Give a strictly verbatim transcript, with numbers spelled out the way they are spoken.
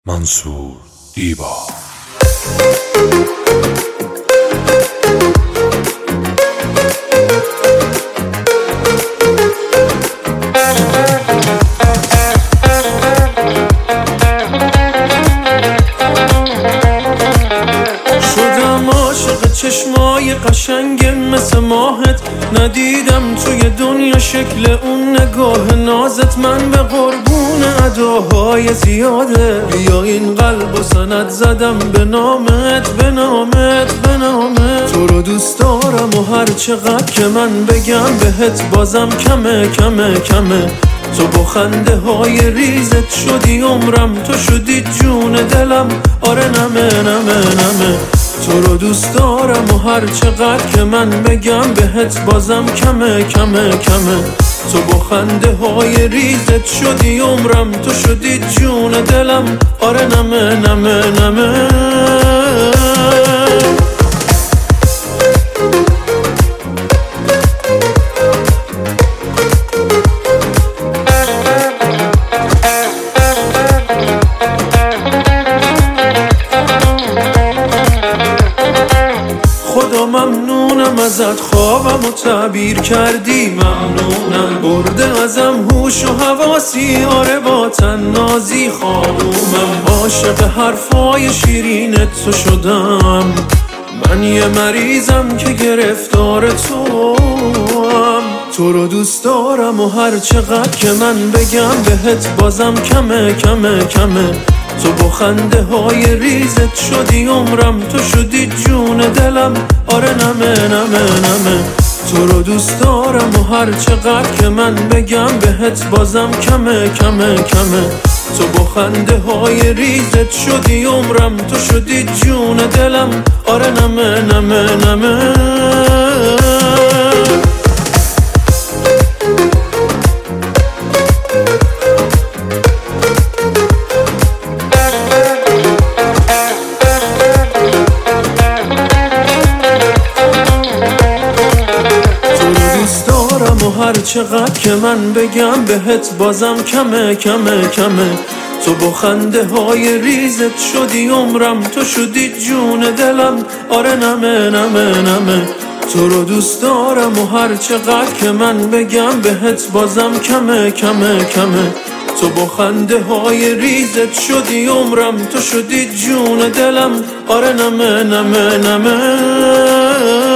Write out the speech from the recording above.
منصور دیبا. شدم عاشق چشمای قشنگ مثل ماهت، ندیدم توی دنیا شکل اون نگاه نازت. من به قربون اداهای زیاده، بیا این قلب و سند زدم به نامت به نامت به نامت. تو رو دوست دارم و هر چقدر که من بگم بهت بازم کمه کمه کمه. تو با خنده های ریزت شدی عمرم، تو شدی جون دلم، آره نمه نمه نمه. تو رو دوست دارم و هر چقدر که من بگم بهت بازم کمه کمه کمه. تو با خنده های ریزت شدی عمرم، تو شدی جون دلم، آره نمه نمه نمه. خدا ممنونم ازت، خوابم و تعبیر کردی، ممنونم برده ازم هوش و حواسی، آره با تنازی خانومم. عاشق حرفای شیرینت تو شدم، من یه مریضم که گرفتار توام. تو رو دوست دارم و هر چقدر که من بگم بهت بازم کمه کمه کمه. تو با خنده های ریزت شدی عمرم، تو شدی جون دلم، آره نمه نمه نمه. تو رو دوست دارم و هر چقدر که من بگم بهت بازم کمه کمه کمه. تو با خنده های ریزت شدی عمرم، تو شدی جون دلم، آره نمه نمه نمه. و هر چقدر که من بگم بهت بازم کمه کمه کمه. تو با خنده های ریزت شدی عمرم، تو شدی جون دلم، آره نمه نمه نمه. تو رو دوست دارم و هر چقدر که من بگم بهت بازم کمه کمه کمه. تو با خنده های ریزت شدی عمرم، تو شدی جون دلم، آره نمه نمه نمه.